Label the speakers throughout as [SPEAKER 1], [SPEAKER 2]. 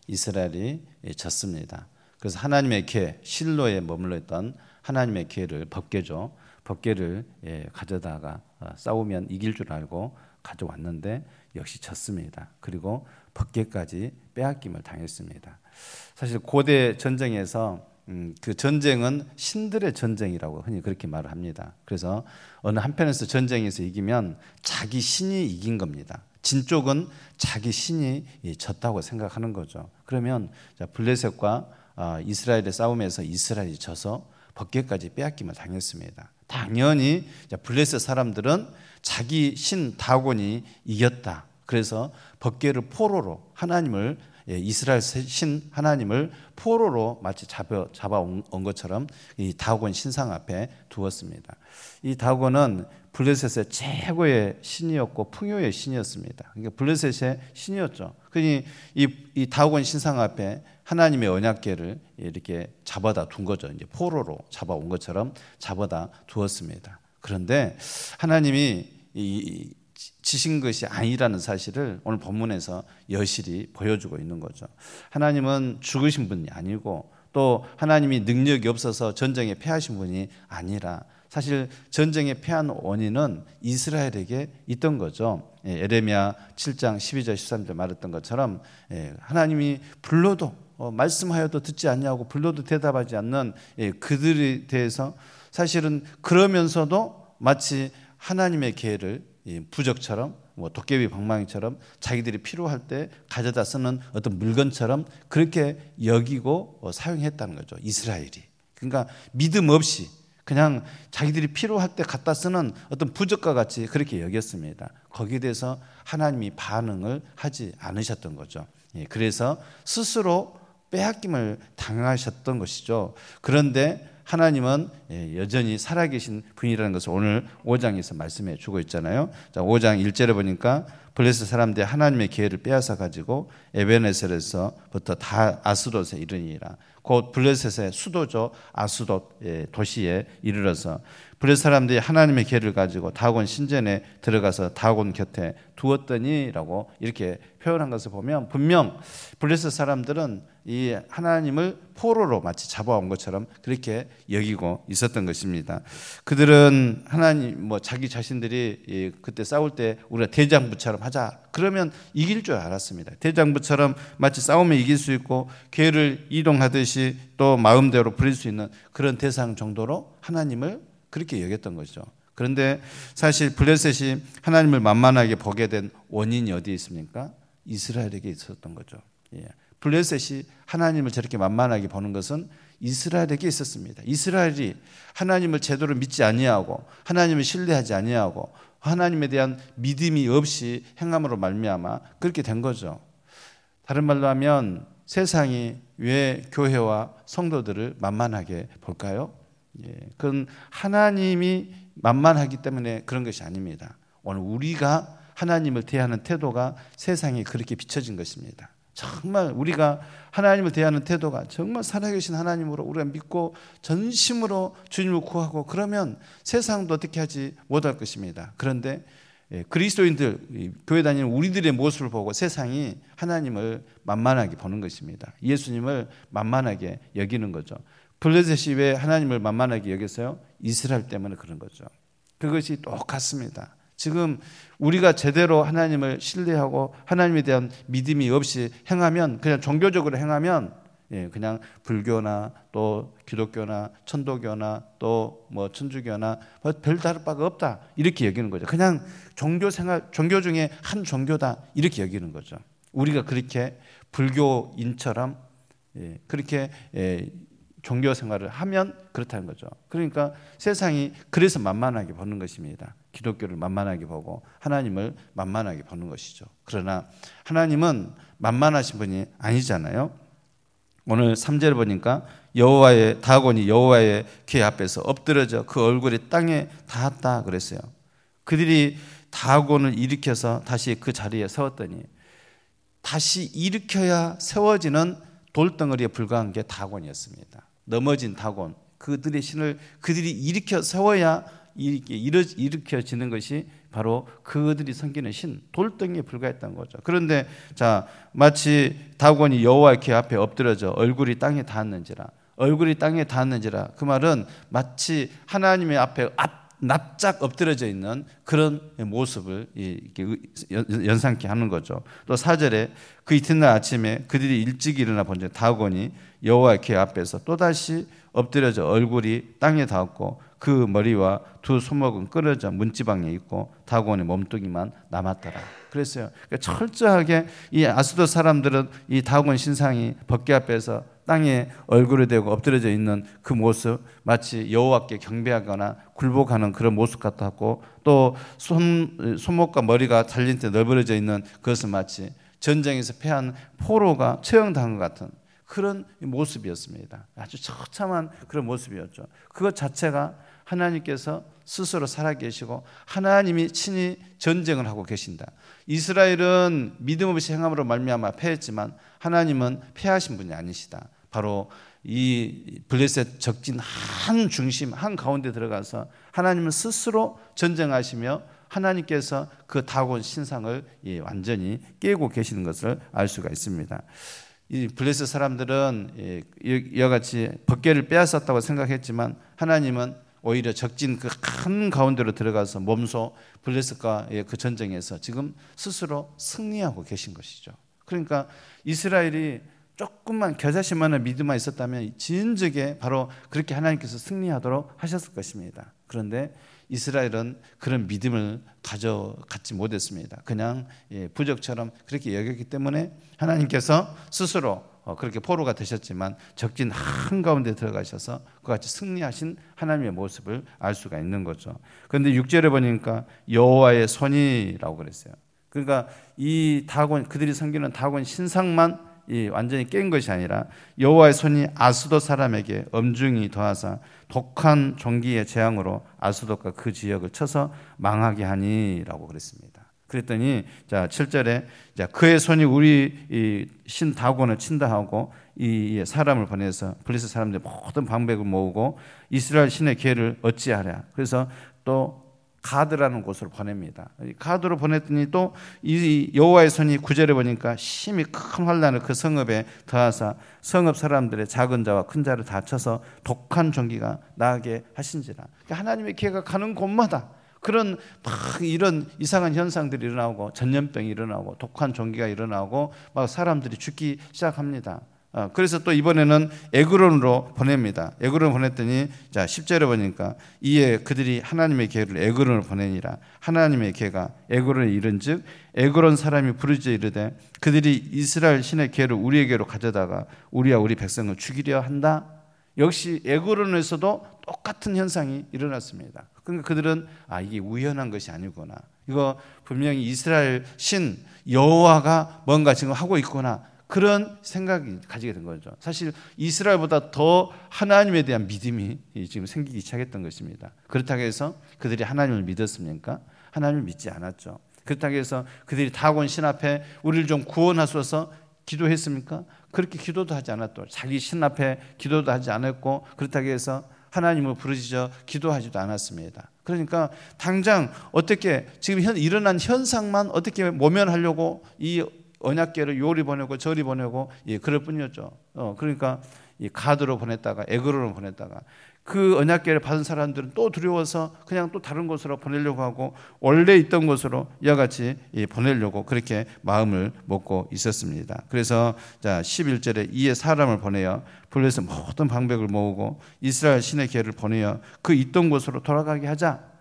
[SPEAKER 1] 이스라엘이 졌습니다. 그래서 하나님의 궤, 실로에 머물러 있던 하나님의 궤를 법궤를 가져다가 싸우면 이길 줄 알고 가져왔는데 역시 졌습니다. 그리고 법궤까지 빼앗김을 당했습니다. 사실 고대 전쟁에서 그 전쟁은 신들의 전쟁이라고 흔히 그렇게 말을 합니다. 그래서 어느 한편에서 전쟁에서 이기면 자기 신이 이긴 겁니다. 진 쪽은 자기 신이 졌다고 생각하는 거죠. 그러면 블레셋과 이스라엘의 싸움에서 이스라엘이 져서 법궤까지 빼앗김을 당했습니다. 당연히 블레셋 사람들은 자기 신 다곤이 이겼다. 그래서 법궤를 포로로 하나님을 이스라엘 신 하나님을 포로로 마치 잡아온 것처럼 이 다곤 신상 앞에 두었습니다. 이 다곤은 블레셋의 최고의 신이었고 풍요의 신이었습니다. 그러니까 블레셋의 신이었죠. 그러니 이 다곤 신상 앞에 하나님의 언약궤를 이렇게 잡아다 둔 거죠. 이제 포로로 잡아온 것처럼 잡아다 두었습니다. 그런데 하나님이 지신 것이 아니라는 사실을 오늘 본문에서 여실히 보여주고 있는 거죠. 하나님은 죽으신 분이 아니고 또 하나님이 능력이 없어서 전쟁에 패하신 분이 아니라 사실 전쟁에 패한 원인은 이스라엘에게 있던 거죠. 에레미야 7장 12절 13절 말했던 것처럼 하나님이 불러도 말씀하여도 듣지 않냐고 불러도 대답하지 않는 그들에 대해서 사실은 그러면서도 마치 하나님의 계획을 부적처럼 도깨비 방망이처럼 자기들이 필요할 때 가져다 쓰는 어떤 물건처럼 그렇게 여기고 사용했다는 거죠. 이스라엘이. 그러니까 믿음 없이 그냥 자기들이 필요할 때 갖다 쓰는 어떤 부적과 같이 그렇게 여겼습니다. 거기에 대해서 하나님이 반응을 하지 않으셨던 거죠. 그래서 스스로 빼앗김을 당하셨던 것이죠. 그런데 하나님은 여전히 살아계신 분이라는 것을 오늘 5장에서 말씀해 주고 있잖아요. 자, 5장 1절에 보니까 블레셋 사람들이 하나님의 기회를 빼앗아 가지고 에베네셀에서부터 다 아스돗에 이르니라. 곧 블레셋의 수도죠. 아스돗 도시에 이르러서 블레셋 사람들이 하나님의 기회를 가지고 다곤 신전에 들어가서 다곤 곁에 두었더니라고 이렇게 표현한 것을 보면 분명 블레셋 사람들은 이 하나님을 포로로 마치 잡아온 것처럼 그렇게 여기고 있었던 것입니다. 그들은 하나님 자기 자신들이 그때 싸울 때 우리가 대장부처럼 하자 그러면 이길 줄 알았습니다. 대장부처럼 마치 싸우면 이길 수 있고 괴를 이동하듯이 또 마음대로 부릴 수 있는 그런 대상 정도로 하나님을 그렇게 여겼던 것이죠. 그런데 사실 블레셋이 하나님을 만만하게 보게 된 원인이 어디에 있습니까? 이스라엘에게 있었던 거죠. 블레셋이 하나님을 저렇게 만만하게 보는 것은 이스라엘에게 있었습니다. 이스라엘이 하나님을 제대로 믿지 아니하고 하나님을 신뢰하지 아니하고 하나님에 대한 믿음이 없이 행함으로 말미암아 그렇게 된 거죠. 다른 말로 하면 세상이 왜 교회와 성도들을 만만하게 볼까요? 그건 하나님이 만만하기 때문에 그런 것이 아닙니다. 오늘 우리가 하나님을 대하는 태도가 세상에 그렇게 비춰진 것입니다. 정말 우리가 하나님을 대하는 태도가 정말 살아계신 하나님으로 우리가 믿고 전심으로 주님을 구하고 그러면 세상도 어떻게 하지 못할 것입니다. 그런데 그리스도인들, 교회 다니는 우리들의 모습을 보고 세상이 하나님을 만만하게 보는 것입니다. 예수님을 만만하게 여기는 거죠. 블레셋이 왜 하나님을 만만하게 여겼어요? 이스라엘 때문에 그런 거죠. 그것이 똑같습니다. 지금 우리가 제대로 하나님을 신뢰하고 하나님에 대한 믿음이 없이 행하면 그냥 종교적으로 행하면 그냥 불교나 또 기독교나 천도교나 또 천주교나 별 다를 바가 없다 이렇게 여기는 거죠. 그냥 종교 중에 한 종교다 이렇게 여기는 거죠. 우리가 그렇게 불교인처럼 그렇게 종교 생활을 하면 그렇다는 거죠. 그러니까 세상이 그래서 만만하게 보는 것입니다. 기독교를 만만하게 보고 하나님을 만만하게 보는 것이죠. 그러나 하나님은 만만하신 분이 아니잖아요. 오늘 3절에 보니까 다곤이 여호와의 궤 앞에서 엎드려져 그 얼굴이 땅에 닿았다 그랬어요. 그들이 다곤을 일으켜서 다시 그 자리에 세웠더니 다시 일으켜야 세워지는 돌덩어리에 불과한 게 다곤이었습니다. 넘어진 다곤, 그들의 신을 그들이 일으켜 세워야 일으켜지는 것이 바로 그들이 섬기는 신, 돌덩이에 불과했던 거죠. 그런데 자, 마치 다곤이 여호와의 궤 앞에 엎드려져 얼굴이 땅에 닿았는지라, 얼굴이 땅에 닿았는지라, 그 말은 마치 하나님의 앞에 납작 엎드려져 있는 그런 모습을 이렇게 연상케 하는 거죠. 또 4절에 그 이튿날 아침에 그들이 일찍 일어나 본즉 다곤이 여호와의 궤 앞에서 또다시 엎드려져 얼굴이 땅에 닿았고 그 머리와 두 손목은 끊어져 문지방에 있고 다곤의 몸뚱이만 남았더라. 그랬어요. 그러니까 철저하게 이 아스돗 사람들은 이 다곤 신상이 법궤 앞에서 땅에 얼굴을 대고 엎드려져 있는 그 모습, 마치 여호와께 경배하거나 굴복하는 그런 모습 같았고, 또 손목과 머리가 달린 때 널브러져 있는 그것은 마치 전쟁에서 패한 포로가 처형당한 것 같은 그런 모습이었습니다. 아주 처참한 그런 모습이었죠. 그것 자체가 하나님께서 스스로 살아계시고 하나님이 친히 전쟁을 하고 계신다. 이스라엘은 믿음 없이 행함으로 말미암아 패했지만 하나님은 패하신 분이 아니시다. 바로 이 블레셋 적진 한 중심 한 가운데 들어가서 하나님은 스스로 전쟁하시며 하나님께서 그 다곤 신상을 완전히 깨고 계시는 것을 알 수가 있습니다. 이 블레셋 사람들은 이와 같이 법궤를 빼앗았다고 생각했지만 하나님은 오히려 적진 그 큰 가운데로 들어가서 몸소 블레셋과의 그 전쟁에서 지금 스스로 승리하고 계신 것이죠. 그러니까 이스라엘이 조금만 겨자씨만한 믿음만 있었다면 진즉에 바로 그렇게 하나님께서 승리하도록 하셨을 것입니다. 그런데 이스라엘은 그런 믿음을 갖지 못했습니다. 그냥 부적처럼 그렇게 여겼기 때문에 하나님께서 스스로 그렇게 포로가 되셨지만 적진 한가운데 들어가셔서 그와 같이 승리하신 하나님의 모습을 알 수가 있는 거죠. 그런데 6절에 보니까 여호와의 손이라고 그랬어요. 그러니까 이 다곤, 그들이 섬기는 다곤 신상만 완전히 깬 것이 아니라 여호와의 손이 아스돗 사람에게 엄중히 더하사 독한 종기의 재앙으로 아스돗과 그 지역을 쳐서 망하게 하니라고 그랬습니다. 그랬더니 자 7절에 자 그의 손이 우리 신 다곤을 친다 하고 이 사람을 보내서 블레셋 사람들 모든 방백을 모으고 이스라엘 신의 궤를 어찌하랴. 그래서 또 가드라는 곳으로 보냅니다. 가드로 보냈더니 또 이 여호와의 손이 9절에 보니까 심히 큰 환난을 그 성읍에 더하사 성읍 사람들의 작은 자와 큰 자를 다 쳐서 독한 종기가 나게 하신지라. 그러니까 하나님의 궤가 가는 곳마다 그런 막 이런 이상한 현상들이 일어나고 전염병이 일어나고 독한 종기가 일어나고 막 사람들이 죽기 시작합니다. 그래서 또 이번에는 에그론으로 보냅니다. 에그론을 보냈더니 자 10절에 보니까 이에 그들이 하나님의 궤를 에그론을 보내니라. 하나님의 궤가 에그론에 이른즉 에그론 사람이 부르짖어 이르되 그들이 이스라엘 신의 궤를 우리에게로 가져다가 우리와 우리 백성을 죽이려 한다. 역시 에그론에서도 똑같은 현상이 일어났습니다. 그러니까 그들은 이게 우연한 것이 아니구나. 이거 분명히 이스라엘 신 여호와가 뭔가 지금 하고 있구나. 그런 생각이 가지게 된 거죠. 사실 이스라엘보다 더 하나님에 대한 믿음이 지금 생기기 시작했던 것입니다. 그렇다고 해서 그들이 하나님을 믿었습니까? 하나님을 믿지 않았죠. 그렇다고 해서 그들이 다곤 신 앞에 우리를 좀 구원하소서 기도했습니까? 그렇게 기도도 하지 않았고 자기 신 앞에 기도도 하지 않았고 그렇다고 해서 하나님을 부르짖어 기도하지도 않았습니다. 그러니까 당장 어떻게 지금 일어난 현상만 어떻게 모면하려고 이 언약궤를 요리 보내고 저리 보내고 그럴 뿐이었죠. 그러니까 이 가드로 보냈다가 에그로로 보냈다가 그 언약궤를 받은 사람들은 또 두려워서 그냥 또 다른 곳으로 보내려고 하고 원래 있던 곳으로 이와 같이 보내려고 그렇게 마음을 먹고 있었습니다. 그래서 자 11절에 이에 사람을 보내어 블레셋 모든 방백을 모으고 이스라엘 신의 궤를 보내어 그 있던 곳으로 돌아가게 하자.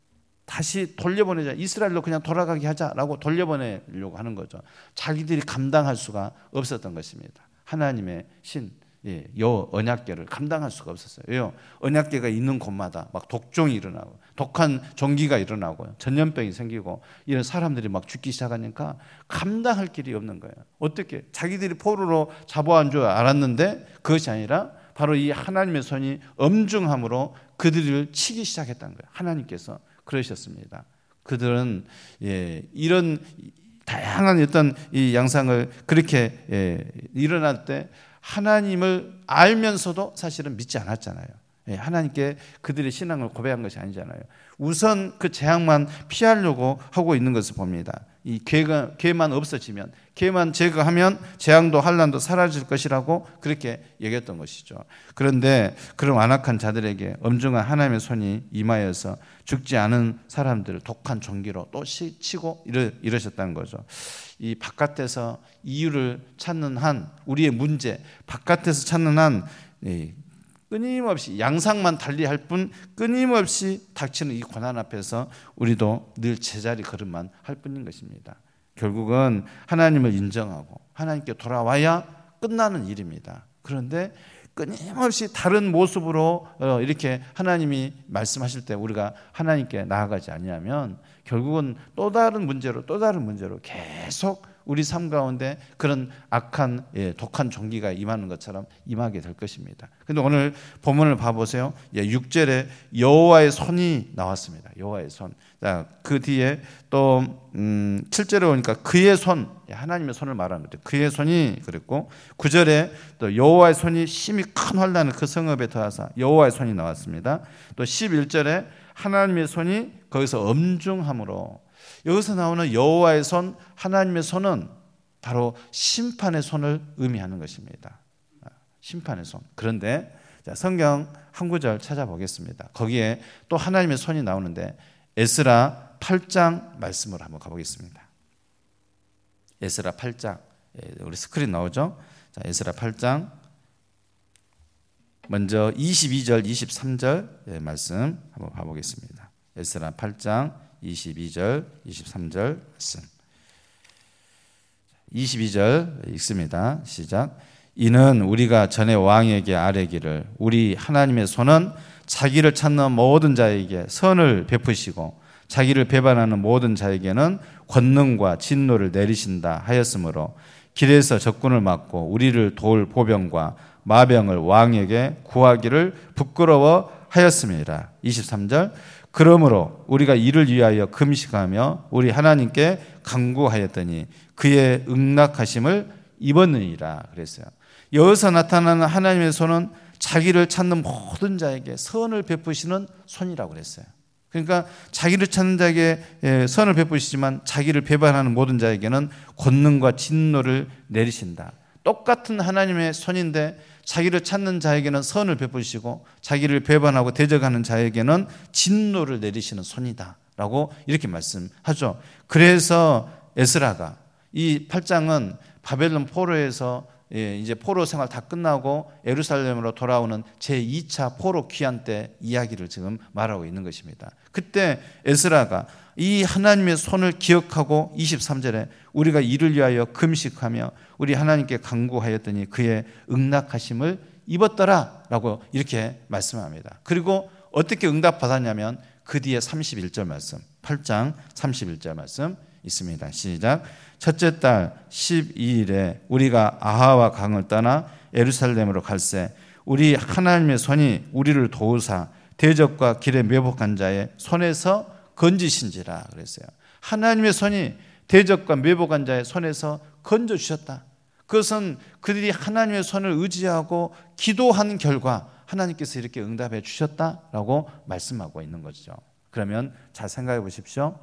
[SPEAKER 1] 다시 돌려보내자. 이스라엘로 그냥 돌아가게 하자라고 돌려보내려고 하는 거죠. 자기들이 감당할 수가 없었던 것입니다. 하나님의 신, 여 언약궤를 감당할 수가 없었어요. 왜요? 언약궤가 있는 곳마다 막 독종이 일어나고 독한 종기가 일어나고 전염병이 생기고 이런 사람들이 막 죽기 시작하니까 감당할 길이 없는 거예요. 어떻게? 자기들이 포로로 잡아온 줄 알았는데 그것이 아니라 바로 이 하나님의 손이 엄중함으로 그들을 치기 시작했다는 거예요. 하나님께서 그러셨습니다. 그들은 이런 다양한 어떤 이 양상을 그렇게 일어날 때 하나님을 알면서도 사실은 믿지 않았잖아요. 하나님께 그들의 신앙을 고백한 것이 아니잖아요. 우선 그 재앙만 피하려고 하고 있는 것을 봅니다. 이 괴만 없어지면, 괴만 제거하면 재앙도 환난도 사라질 것이라고 그렇게 얘기했던 것이죠. 그런데 그런 완악한 자들에게 엄중한 하나님의 손이 임하여서 죽지 않은 사람들을 독한 종기로 또 치고 이러셨다는 거죠. 이 바깥에서 이유를 찾는 한, 우리의 문제 바깥에서 찾는 한 끊임없이 양상만 달리할 뿐 끊임없이 닥치는 이 고난 앞에서 우리도 늘 제자리 걸음만 할 뿐인 것입니다. 결국은 하나님을 인정하고 하나님께 돌아와야 끝나는 일입니다. 그런데 끊임없이 다른 모습으로 이렇게 하나님이 말씀하실 때 우리가 하나님께 나아가지 아니하면 결국은 또 다른 문제로 계속 우리 삶 가운데 그런 악한 독한 종기가 임하는 것처럼 임하게 될 것입니다. 그런데 오늘 본문을 봐보세요. 6절에 여호와의 손이 나왔습니다. 여호와의 손. 그 뒤에 또 7절에 오니까 그의 손, 하나님의 손을 말하는 거죠. 그의 손이 그랬고 9절에 또 여호와의 손이 심히 큰 환난을 그 성읍에 더하사 여호와의 손이 나왔습니다. 또 11절에 하나님의 손이 거기서 엄중함으로, 여기서 나오는 여호와의 손, 하나님의 손은 바로 심판의 손을 의미하는 것입니다. 심판의 손. 그런데 성경 한 구절 찾아보겠습니다. 거기에 또 하나님의 손이 나오는데 에스라 8장 말씀으로 한번 가보겠습니다. 에스라 8장, 우리 스크린 나오죠? 자, 에스라 8장 먼저 22절, 23절 말씀 한번 봐보겠습니다. 에스라 8장 22절, 23절 말씀. 22절 읽습니다. 시작. 이는 우리가 전에 왕에게 아뢰기를 우리 하나님의 손은 자기를 찾는 모든 자에게 선을 베푸시고 자기를 배반하는 모든 자에게는 권능과 진노를 내리신다 하였으므로 길에서 적군을 막고 우리를 도울 보병과 마병을 왕에게 구하기를 부끄러워하였습니다. 23절. 그러므로 우리가 이를 위하여 금식하며 우리 하나님께 간구하였더니 그의 응낙하심을 입었느니라 그랬어요. 여기서 나타나는 하나님의 손은 자기를 찾는 모든 자에게 선을 베푸시는 손이라고 그랬어요. 그러니까 자기를 찾는 자에게 선을 베푸시지만 자기를 배반하는 모든 자에게는 권능과 진노를 내리신다. 똑같은 하나님의 손인데 자기를 찾는 자에게는 선을 베푸시고 자기를 배반하고 대적하는 자에게는 진노를 내리시는 손이다 라고 이렇게 말씀하죠. 그래서 에스라가 이 8장은 바벨론 포로에서 이제 포로 생활 다 끝나고 예루살렘으로 돌아오는 제2차 포로 귀환 때 이야기를 지금 말하고 있는 것입니다. 그때 에스라가 이 하나님의 손을 기억하고 23절에 우리가 이를 위하여 금식하며 우리 하나님께 간구하였더니 그의 응낙하심을 입었더라 라고 이렇게 말씀합니다. 그리고 어떻게 응답받았냐면 그 뒤에 31절 말씀, 8장 31절 말씀 있습니다. 시작. 첫째 달 12일에 우리가 아하와 강을 떠나 예루살렘으로 갈새 우리 하나님의 손이 우리를 도우사 대적과 길에 매복한 자의 손에서 건지신지라 그랬어요. 하나님의 손이 대적과 매복한 자의 손에서 건져주셨다. 그것은 그들이 하나님의 손을 의지하고 기도한 결과 하나님께서 이렇게 응답해 주셨다라고 말씀하고 있는 것이죠. 그러면 잘 생각해 보십시오.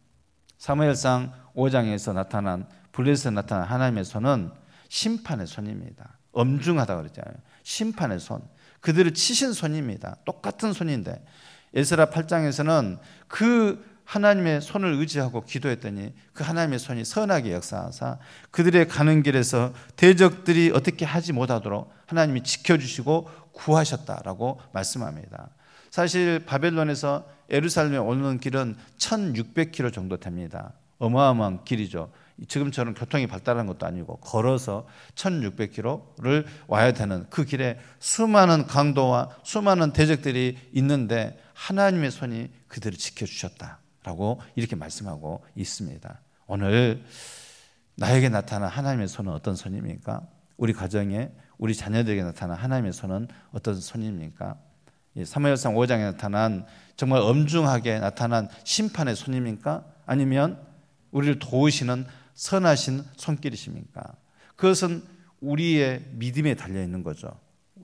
[SPEAKER 1] 사무엘상 5장에서 나타난 블레셋에서 나타난 하나님의 손은 심판의 손입니다. 엄중하다고 그랬잖아요. 심판의 손. 그들을 치신 손입니다. 똑같은 손인데 에스라 8장에서는 그 하나님의 손을 의지하고 기도했더니 그 하나님의 손이 선하게 역사하사 그들의 가는 길에서 대적들이 어떻게 하지 못하도록 하나님이 지켜주시고 구하셨다라고 말씀합니다. 사실 바벨론에서 예루살렘에 오는 길은 1600km 정도 됩니다. 어마어마한 길이죠. 지금처럼 교통이 발달한 것도 아니고 걸어서 1600km를 와야 되는 그 길에 수많은 강도와 수많은 대적들이 있는데 하나님의 손이 그들을 지켜주셨다라고 이렇게 말씀하고 있습니다. 오늘 나에게 나타난 하나님의 손은 어떤 손입니까? 우리 가정에 우리 자녀들에게 나타난 하나님의 손은 어떤 손입니까? 사무엘상 5장에 나타난 정말 엄중하게 나타난 심판의 손입니까? 아니면 우리를 도우시는 선하신 손길이십니까? 그것은 우리의 믿음에 달려있는 거죠.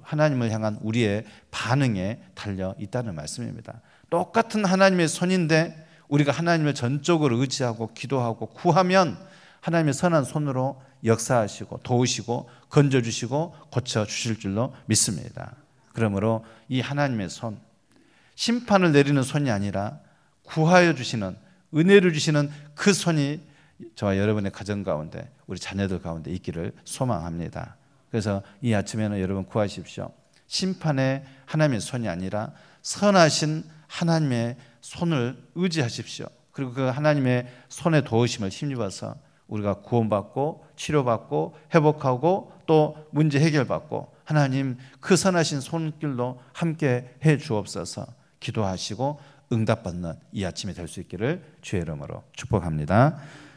[SPEAKER 1] 하나님을 향한 우리의 반응에 달려 있다는 말씀입니다. 똑같은 하나님의 손인데 우리가 하나님을 전적으로 의지하고 기도하고 구하면 하나님의 선한 손으로 역사하시고 도우시고 건져주시고 고쳐주실 줄로 믿습니다. 그러므로 이 하나님의 손, 심판을 내리는 손이 아니라 구하여 주시는, 은혜를 주시는 그 손이 저와 여러분의 가정 가운데, 우리 자녀들 가운데 있기를 소망합니다. 그래서 이 아침에는 여러분 구하십시오. 심판의 하나님의 손이 아니라 선하신 하나님의 손을 의지하십시오. 그리고 그 하나님의 손의 도우심을 힘입어서 우리가 구원받고 치료받고 회복하고 또 문제 해결받고 하나님 그 선하신 손길로 함께 해 주옵소서. 기도하시고 응답받는 이 아침이 될 수 있기를 주의 이름으로 축복합니다.